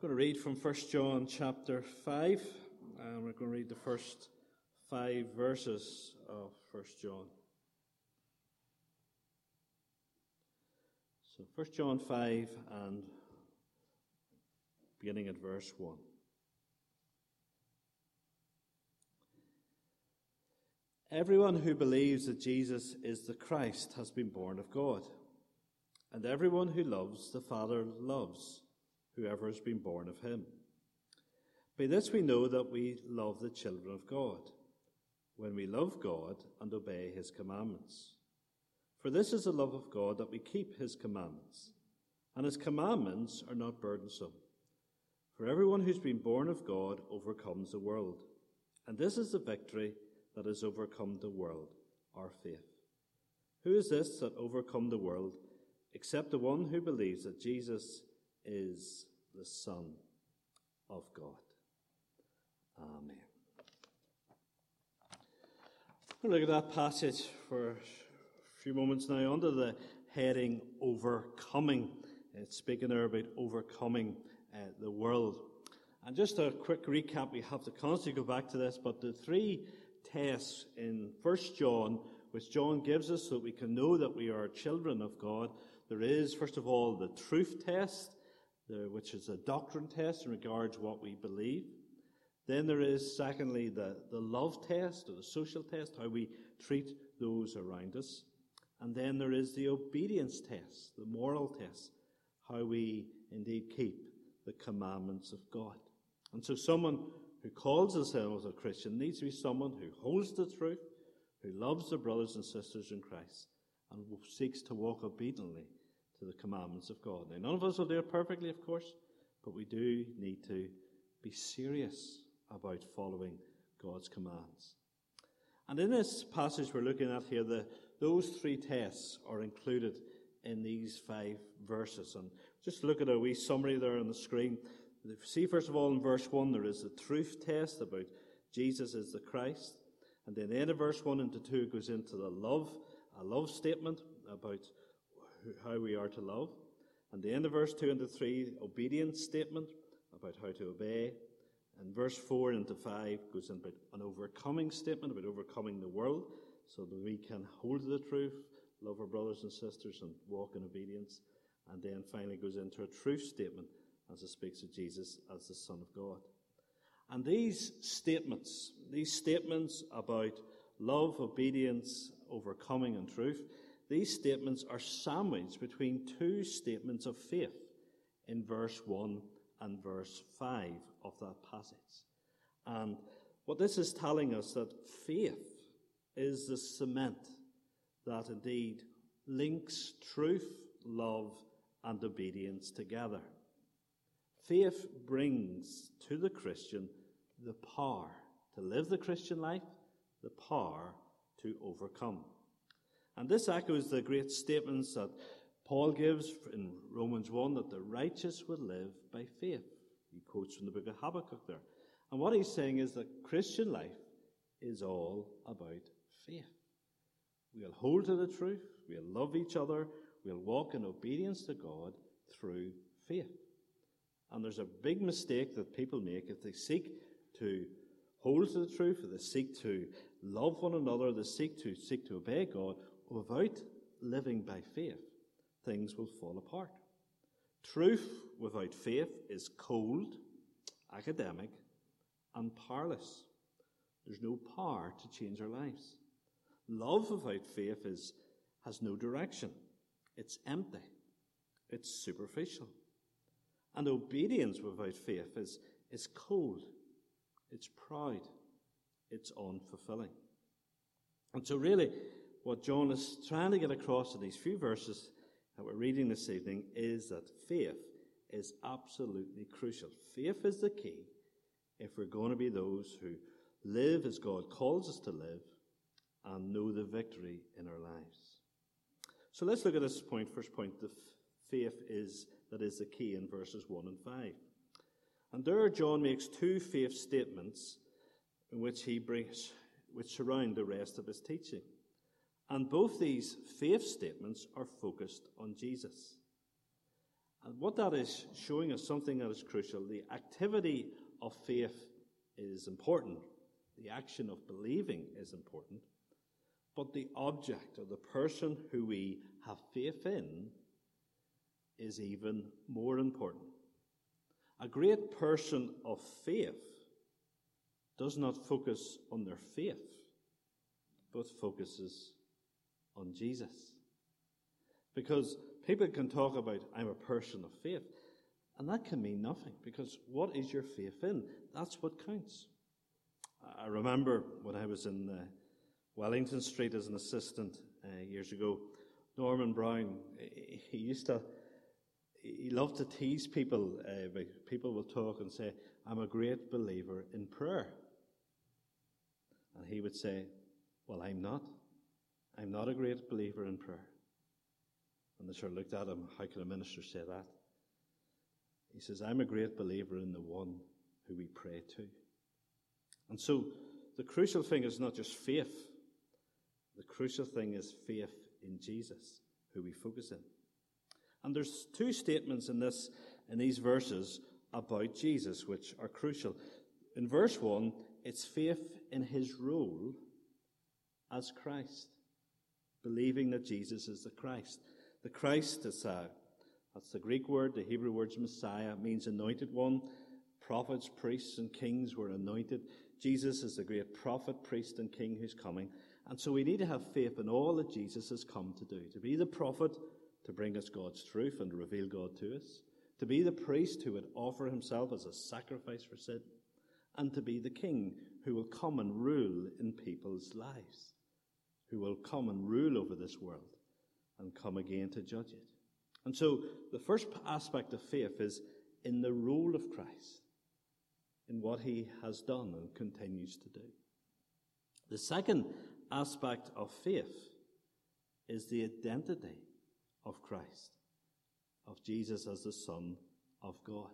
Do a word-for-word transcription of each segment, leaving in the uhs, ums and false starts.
I'm going to read from First John chapter five, and we're going to read the first five verses of First John. So First John five, and beginning at verse one. Everyone who believes that Jesus is the Christ has been born of God, and everyone who loves the Father loves whoever has been born of him. By this we know that we love the children of God, when we love God and obey his commandments. For this is the love of God, that we keep his commandments, and his commandments are not burdensome. For everyone who's been born of God overcomes the world, and this is the victory that has overcome the world, our faith. Who is this that overcome the world, except the one who believes that Jesus is the Son of God? Amen. We'll look at that passage for a few moments now under the heading Overcoming. It's speaking there about overcoming uh, the world. And just a quick recap, we have to constantly go back to this, but the three tests in First John, which John gives us so that we can know that we are children of God. There is, first of all, the truth test, the, which is a doctrine test in regards to what we believe. Then there is, secondly, the, the love test, or the social test, how we treat those around us. And then there is the obedience test, the moral test, how we indeed keep the commandments of God. And so someone who calls themselves a Christian needs to be someone who holds the truth, who loves their brothers and sisters in Christ, and seeks to walk obediently to the commandments of God. Now, none of us will do it perfectly, of course, but we do need to be serious about following God's commands. And in this passage we're looking at here, the, those three tests are included in these five verses. And just look at a wee summary there on the screen. See, first of all, in verse one, there is the truth test about Jesus is the Christ. And then the end of verse one into two goes into the love, a love statement about how we are to love. And the end of verse two into three, obedience statement about how to obey. And verse four into five goes into an overcoming statement about overcoming the world so that we can hold to the truth, love our brothers and sisters, and walk in obedience. And then finally goes into a truth statement as it speaks of Jesus as the Son of God. And these statements, these statements about love, obedience, overcoming, and truth, these statements are sandwiched between two statements of faith in verse one and verse five of that passage. And what this is telling us, that faith is the cement that indeed links truth, love, and obedience together. Faith brings to the Christian the power to live the Christian life, the power to overcome. And this echoes the great statements that Paul gives in Romans one, that the righteous will live by faith. He quotes from the book of Habakkuk there. And what he's saying is that Christian life is all about faith. We'll hold to the truth, we'll love each other, we'll walk in obedience to God through faith. And there's a big mistake that people make if they seek to hold to the truth, or they seek to love one another, they seek to seek to obey God without living by faith. Things will fall apart. Truth without faith is cold, academic, and powerless. There's no power to change our lives. Love without faith is has no direction. It's empty. It's superficial. And obedience without faith is, is cold. It's proud. It's unfulfilling. And so really, what John is trying to get across in these few verses that we're reading this evening is that faith is absolutely crucial. Faith is the key if we're going to be those who live as God calls us to live and know the victory in our lives. So let's look at this point, first point, the faith is, that is the key in verses one and five. And there John makes two faith statements in which he brings, which surround the rest of his teaching. And both these faith statements are focused on Jesus. And what that is showing us something that is crucial. The activity of faith is important. The action of believing is important. But the object, or the person who we have faith in, is even more important. A great person of faith does not focus on their faith, but focuses on Jesus. Because people can talk about, I'm a person of faith, and that can mean nothing, because what is your faith in? That's what counts. I remember when I was in uh, Wellington Street as an assistant uh, years ago, Norman Brown, he used to, he loved to tease people. Uh, people will talk and say, I'm a great believer in prayer. And he would say, well, I'm not. I'm not a great believer in prayer. And they sort of looked at him, how can a minister say that? He says, I'm a great believer in the one who we pray to. And so the crucial thing is not just faith. The crucial thing is faith in Jesus, who we focus in. And there's two statements in this, in these verses about Jesus, which are crucial. In verse one, it's faith in his role as Christ, believing that Jesus is the Christ. The Christ is a, that's the Greek word. The Hebrew word Messiah means anointed one. Prophets, priests, and kings were anointed. Jesus is the great prophet, priest, and king who's coming. And so we need to have faith in all that Jesus has come to do. To be the prophet, to bring us God's truth and reveal God to us. To be the priest who would offer himself as a sacrifice for sin. And to be the king who will come and rule in people's lives. Who will come and rule over this world and come again to judge it. And so the first aspect of faith is in the role of Christ, in what he has done and continues to do. The second aspect of faith is the identity of Christ, of Jesus as the Son of God.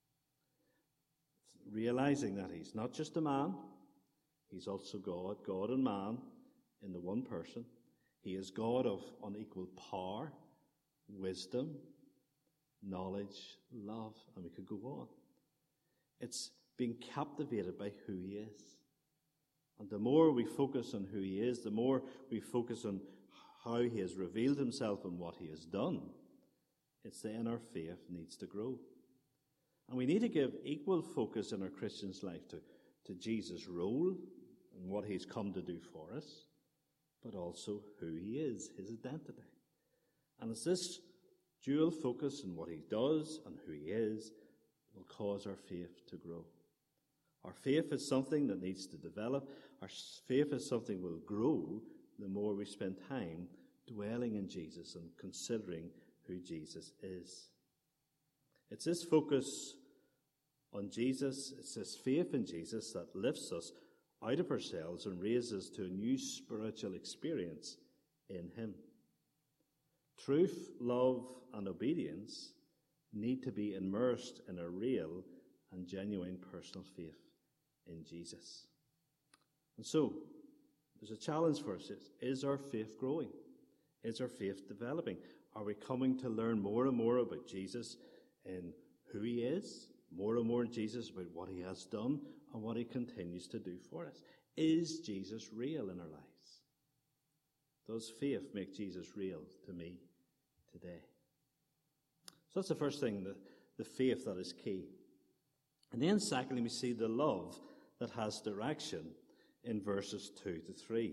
Realizing that he's not just a man, he's also God, God and man in the one person. He is God of unequal power, wisdom, knowledge, love, and we could go on. It's being captivated by who he is. And the more we focus on who he is, the more we focus on how he has revealed himself and what he has done, it's then our faith needs to grow. And we need to give equal focus in our Christian's life to, to Jesus' role and what he's come to do for us, but also who he is, his identity. And it's this dual focus on what he does and who he is will cause our faith to grow. Our faith is something that needs to develop. Our faith is something that will grow the more we spend time dwelling in Jesus and considering who Jesus is. It's this focus on Jesus, it's this faith in Jesus that lifts us out of ourselves and raises us to a new spiritual experience in him. Truth, love, and obedience need to be immersed in a real and genuine personal faith in Jesus. And so, there's a challenge for us. Is, is our faith growing? Is our faith developing? Are we coming to learn more and more about Jesus and who he is? More and more Jesus about what he has done and what he continues to do for us. Is Jesus real in our lives? Does faith make Jesus real to me today? So that's the first thing, the, the faith that is key. And then secondly, we see the love that has direction in verses two to three.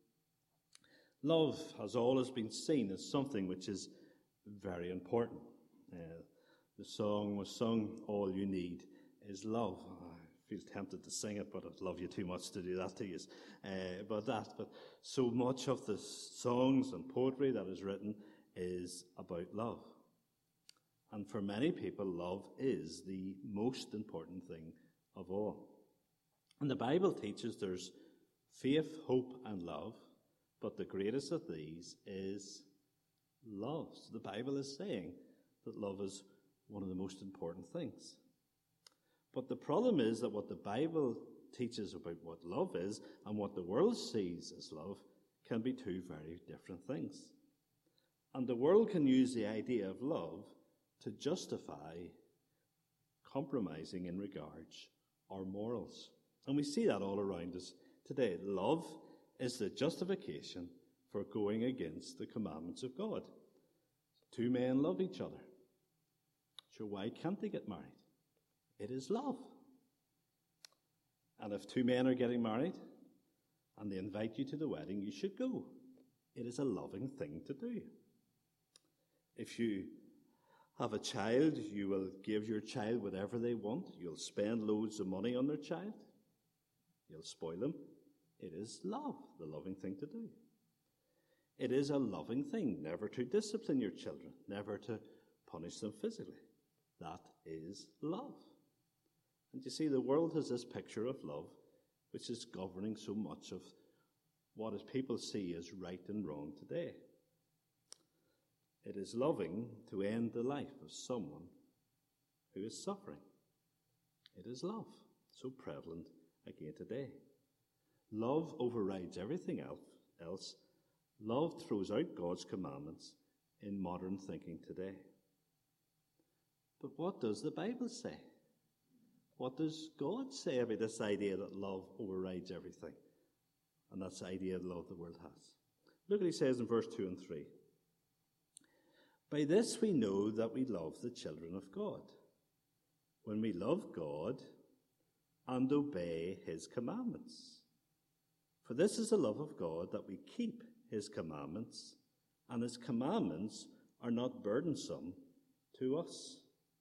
Love has always been seen as something which is very important. Uh, the song was sung, All You Need Is Love. Oh, I feel tempted to sing it, but I'd love you too much to do that to you. Uh, but that, but so much of the songs and poetry that is written is about love. And for many people, love is the most important thing of all. And the Bible teaches there's faith, hope, and love, but the greatest of these is love. So the Bible is saying that love is one of the most important things. But the problem is that what the Bible teaches about what love is and what the world sees as love can be two very different things. And the world can use the idea of love to justify compromising in regards our morals. And we see that all around us today. Love is the justification for going against the commandments of God. Two men love each other. So why can't they get married? It is love. And if two men are getting married and they invite you to the wedding, you should go. It is a loving thing to do. If you have a child, you will give your child whatever they want. You'll spend loads of money on their child. You'll spoil them. It is love, the loving thing to do. It is a loving thing never to discipline your children, never to punish them physically. That is love. And you see, the world has this picture of love which is governing so much of what as people see as right and wrong today. It is loving to end the life of someone who is suffering. It is love, so prevalent again today. Love overrides everything else. Love throws out God's commandments in modern thinking today. But what does the Bible say? What does God say about this idea that love overrides everything? And that's the idea of love the world has. Look what he says in verse two and three. By this we know that we love the children of God, when we love God and obey his commandments. For this is the love of God, that we keep his commandments, and his commandments are not burdensome to us.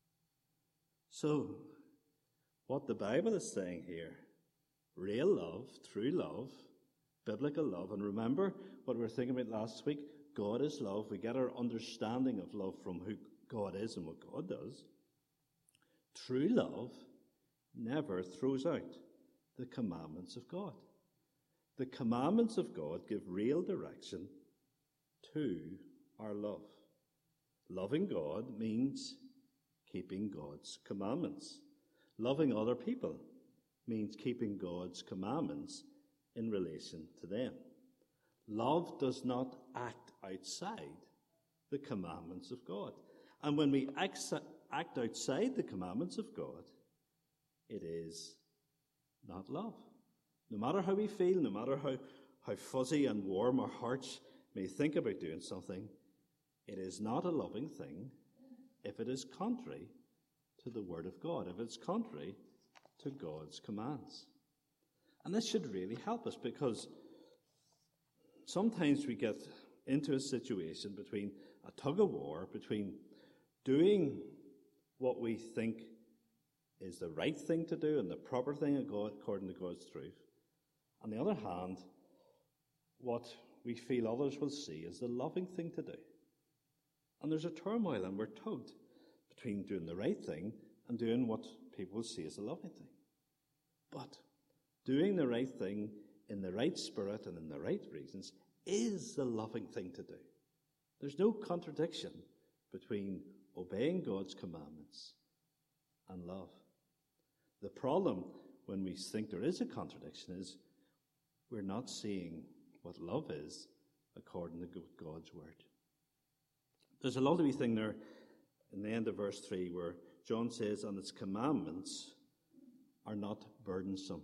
So, what the Bible is saying here, real love, true love, biblical love, and remember what we were thinking about last week, God is love. We get our understanding of love from who God is and what God does. True love never throws out the commandments of God. The commandments of God give real direction to our love. Loving God means keeping God's commandments. Loving other people means keeping God's commandments in relation to them. Love does not act outside the commandments of God. And when we act, act outside the commandments of God, it is not love. No matter how we feel, no matter how, how fuzzy and warm our hearts may think about doing something, it is not a loving thing if it is contrary to the Word of God, if it's contrary to God's commands. And this should really help us, because sometimes we get into a situation between a tug of war, between doing what we think is the right thing to do and the proper thing according to God's truth. On the other hand, what we feel others will see is the loving thing to do. And there's a turmoil, and we're tugged between doing the right thing and doing what people will see as a loving thing. But doing the right thing in the right spirit and in the right reasons is the loving thing to do. There's no contradiction between obeying God's commandments and love. The problem when we think there is a contradiction is we're not seeing what love is according to God's word. There's a lovely thing there in the end of verse three where John says, and its commandments are not burdensome.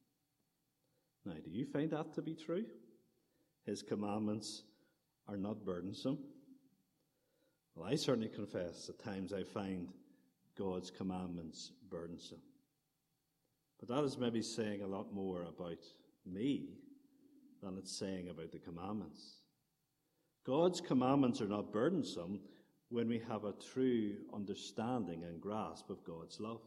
Now, do you find that to be true? His commandments are not burdensome? Well, I certainly confess at times I find God's commandments burdensome. But that is maybe saying a lot more about me than it's saying about the commandments. God's commandments are not burdensome when we have a true understanding and grasp of God's love.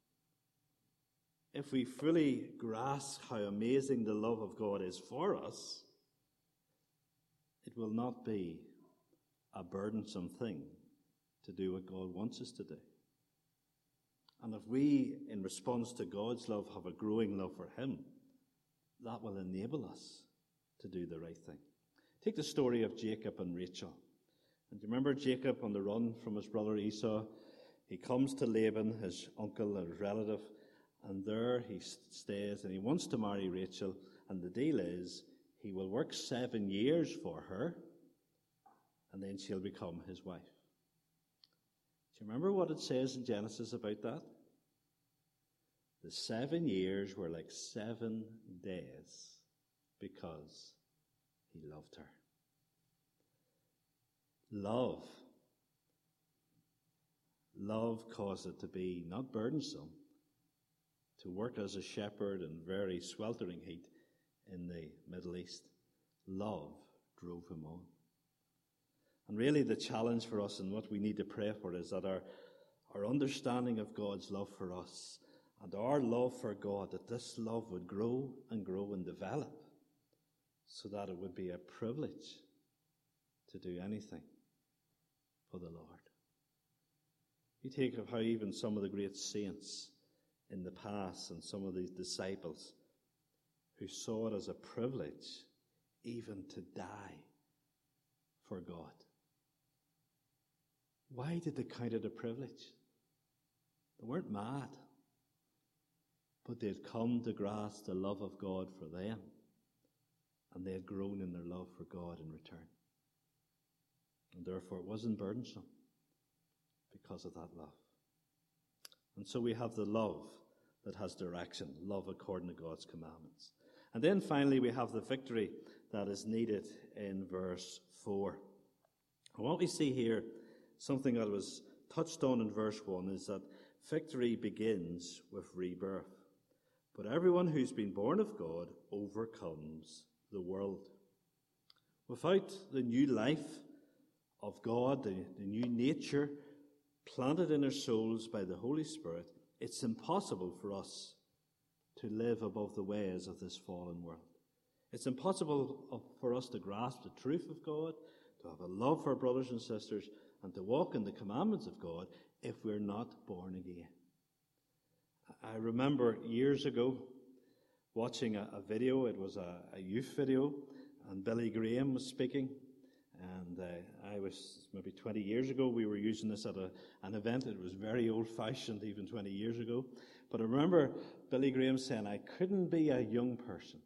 If we fully grasp how amazing the love of God is for us, it will not be a burdensome thing to do what God wants us to do. And if we, in response to God's love, have a growing love for him, that will enable us to do the right thing. Take the story of Jacob and Rachel. And do you remember Jacob on the run from his brother Esau? He comes to Laban, his uncle and his relative, and there he stays, and he wants to marry Rachel. And the deal is he will work seven years for her, and then she'll become his wife. Do you remember what it says in Genesis about that? The seven years were like seven days because he loved her. Love. Love caused it to be not burdensome, to work as a shepherd in very sweltering heat in the Middle East. Love drove him on. And really the challenge for us and what we need to pray for is that our, our understanding of God's love for us and our love for God, that this love would grow and grow and develop so that it would be a privilege to do anything for the Lord. You take of how even some of the great saints in the past and some of these disciples who saw it as a privilege even to die for God. Why did they count it a privilege? They weren't mad, but they had come to grasp the love of God for them, and they had grown in their love for God in return. And therefore it wasn't burdensome because of that love. And so we have the love that has direction, love according to God's commandments. And then finally we have the victory that is needed in verse four. And what we see here, something that was touched on in verse one, is that victory begins with rebirth. But everyone who's been born of God overcomes the world. Without the new life of God, the, the new nature planted in our souls by the Holy Spirit, it's impossible for us to live above the ways of this fallen world. It's impossible for us to grasp the truth of God, to have a love for our brothers and sisters, and to walk in the commandments of God if we're not born again. I remember years ago watching a, a video. It was a, a youth video, and Billy Graham was speaking. And uh, I was, maybe twenty years ago, we were using this at a, an event. It was very old-fashioned even twenty years ago. But I remember Billy Graham saying, I couldn't be a young person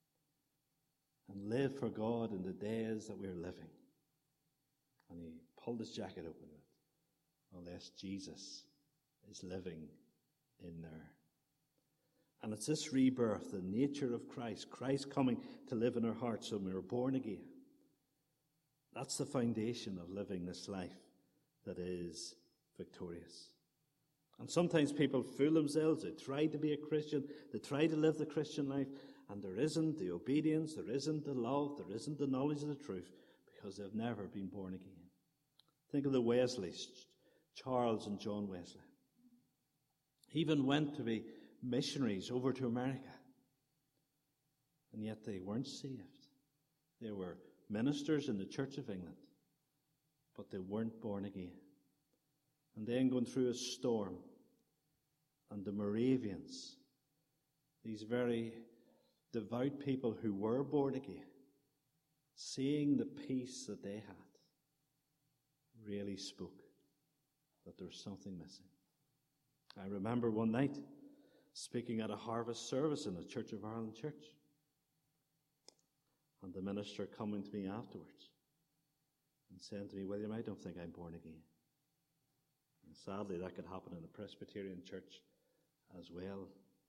and live for God in the days that we're living. And he pulled his jacket open with it, unless Jesus is living in there. And it's this rebirth, the nature of Christ, Christ coming to live in our hearts when we were born again. That's the foundation of living this life that is victorious. And sometimes people fool themselves. They try to be a Christian. They try to live the Christian life. And there isn't the obedience, there isn't the love, there isn't the knowledge of the truth, because they've never been born again. Think of the Wesleys, Charles and John Wesley. Even went to be missionaries over to America. And yet they weren't saved. They were ministers in the Church of England, but they weren't born again. And then going through a storm, and the Moravians, these very devout people who were born again, seeing the peace that they had, really spoke that there was something missing. I remember one night speaking at a harvest service in the Church of Ireland church, and the minister coming to me afterwards and saying to me, William, I don't think I'm born again. And sadly, that could happen in a Presbyterian church as well.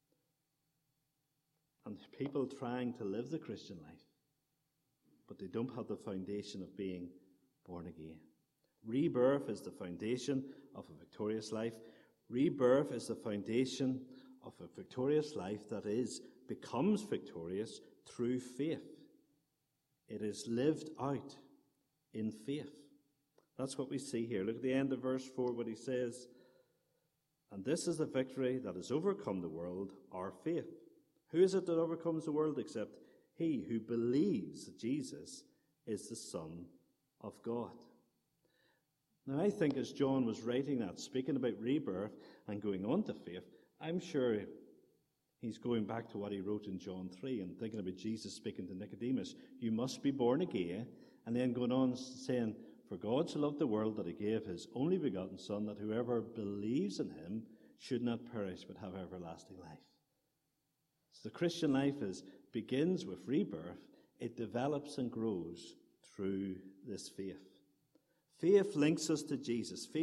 And people trying to live the Christian life, but they don't have the foundation of being born again. Rebirth is the foundation of a victorious life. Rebirth is the foundation of a victorious life that is, becomes victorious through faith. It is lived out in faith. That's what we see here. Look at the end of verse four, what he says. And this is the victory that has overcome the world, our faith. Who is it that overcomes the world except he who believes that Jesus is the Son of God? Now, I think as John was writing that, speaking about rebirth and going on to faith, I'm sure he's going back to what he wrote in John three and thinking about Jesus speaking to Nicodemus. You must be born again. And then going on saying, for God so loved the world that he gave his only begotten Son, that whoever believes in him should not perish but have everlasting life. So the Christian life is begins with rebirth. It develops and grows through this faith. Faith links us to Jesus. Faith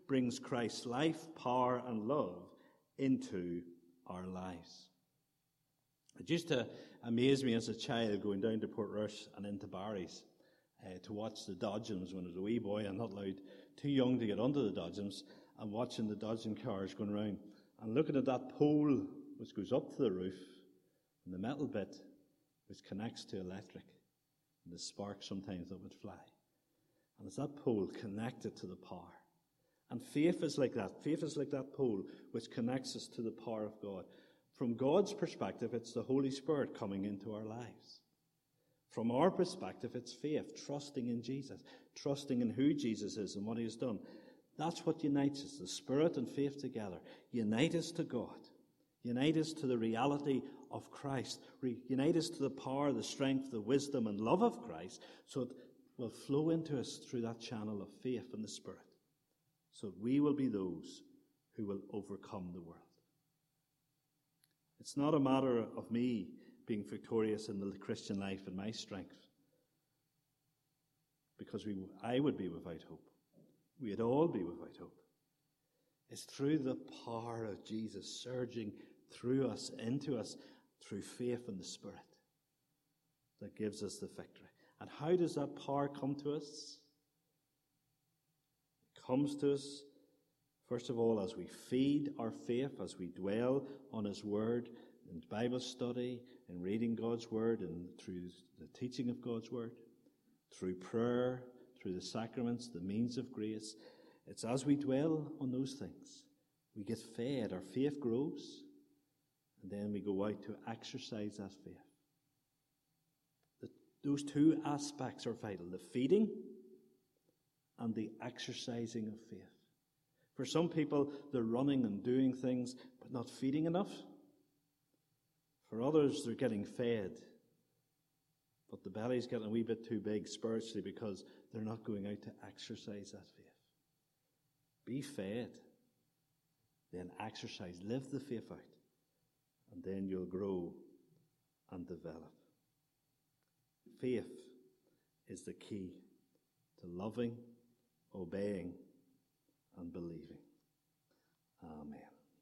brings Christ's life, power, and love into our lives. It used to amaze me as a child going down to Portrush and into Barry's uh, to watch the Dodgems when I was a wee boy and not allowed, too young to get onto the Dodgems, and watching the Dodgem cars going around and looking at that pole which goes up to the roof and the metal bit which connects to electric and the sparks sometimes that would fly. And it's that pole connected to the power. And faith is like that. Faith is like that pole which connects us to the power of God. From God's perspective, it's the Holy Spirit coming into our lives. From our perspective, it's faith, trusting in Jesus, trusting in who Jesus is and what he has done. That's what unites us, the Spirit and faith together. Unite us to God. Unite us to the reality of Christ. Re- unite us to the power, the strength, the wisdom and love of Christ, so it will flow into us through that channel of faith and the Spirit, so that we will be those who will overcome the world. It's not a matter of me being victorious in the Christian life in my strength, because we, I would be without hope. We'd all be without hope. It's through the power of Jesus surging through us, into us, through faith in the Spirit, that gives us the victory. And how does that power come to us? It comes to us, first of all, as we feed our faith, as we dwell on his word, in Bible study, in reading God's word, and through the teaching of God's word, through prayer, through the sacraments, the means of grace. It's as we dwell on those things, we get fed, our faith grows, and then we go out to exercise that faith. The, those two aspects are vital, the feeding and the exercising of faith. For some people, they're running and doing things, but not feeding enough. For others, they're getting fed, but the belly's getting a wee bit too big spiritually because they're not going out to exercise that faith. Be fed, then exercise, live the faith out, and then you'll grow and develop. Faith is the key to loving, obeying, and believing. Amen.